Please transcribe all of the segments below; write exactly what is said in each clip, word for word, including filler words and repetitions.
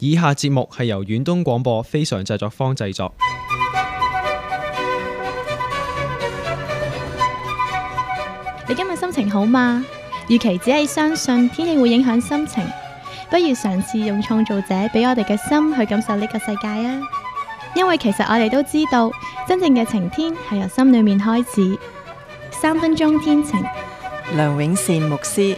以下節目係由遠東廣播非常製作坊製作。 你今日心情好嗎？與其只係相信天氣會影響心情，不如嘗試用創造者俾我哋嘅心去感受呢個世界啊！因為其實我哋都知道，真正嘅晴天係由心裏面開始。三分鐘天晴， 梁永善牧師。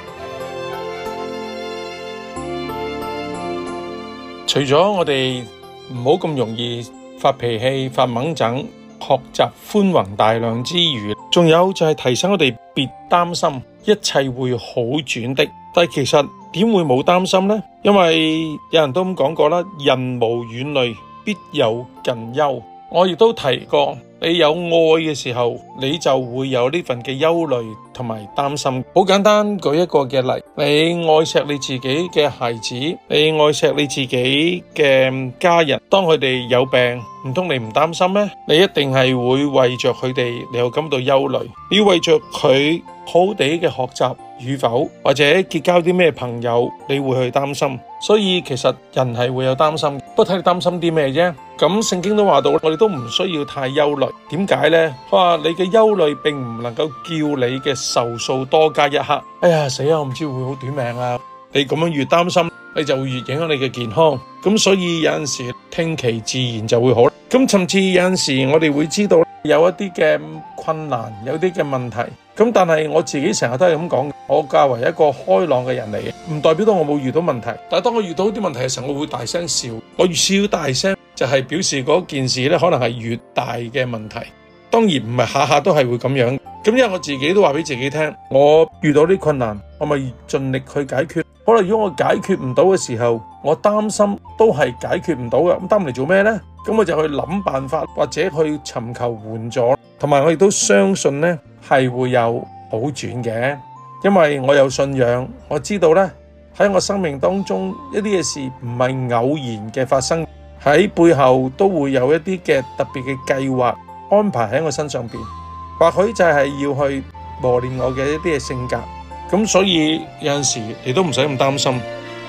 除咗我哋唔好咁容易發脾氣、發猛憎，學習寬宏大量之餘，仲有就係提醒我哋別擔心，一切會好轉的。但係其實點會冇擔心呢？因為有人都咁講過啦，人無遠慮，必有近憂。我亦都提過，你有愛嘅時候，你就會有呢份嘅憂慮同埋擔心。好簡單，舉一個嘅例，你愛錫你自己嘅孩子，你愛錫你自己嘅家人，當佢哋有病，唔通你唔擔心咩？你一定係會為着佢哋，你又感到憂慮。你要為着佢好好地嘅學習與否，或者結交啲咩朋友，你會去擔心。所以其實人係會有擔心，不過睇你擔心啲咩啫。咁聖經都話到，我哋都唔需要太憂慮。點解呢？佢話你嘅憂慮並唔能夠叫你嘅壽數多加一刻。哎呀死啊！我唔知會好短命啊！你咁樣越擔心，你就會越影響你嘅健康。咁所以有陣時聽其自然就會好。咁甚至有陣時我哋會知道有一啲嘅困難，有啲嘅問題。咁但係我自己成日都係咁講，我較為一個開朗嘅人嚟嘅，唔代表到我冇遇到問題。但係當我遇到啲問題嘅時候，我會大聲笑。我越笑大聲，就係表示嗰件事咧可能係越大嘅問題。當然唔係下下都係會咁樣。咁因為我自己都話俾自己聽，我遇到啲困難，我咪盡力去解決。可能如果我解決唔到嘅時候，我擔心都係解決唔到嘅。咁擔嚟做咩呢？咁我就去諗辦法，或者去尋求援助。同埋我亦都相信呢係會有好轉嘅，因為我有信仰，我知道呢喺我生命當中一啲嘅事唔係偶然嘅發生，喺背後都會有一啲嘅特別嘅計劃安排喺我身上邊，或許就係要去磨練我嘅一啲嘅性格。咁所以有陣時你都唔使咁擔心。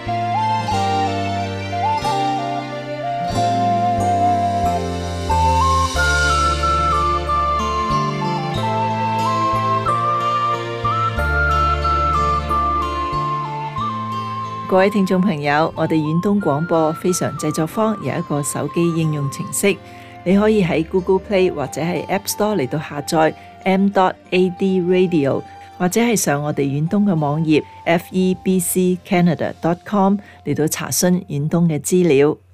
各位聽眾朋友，我哋遠東廣播非常製作坊有一個手機應用程式，你可以喺 Google Play 或者係 App Store 嚟到下載 m dot a d radio， 或者係上我哋遠東嘅網頁 f e b c canada dot com 嚟到查詢遠東嘅資料。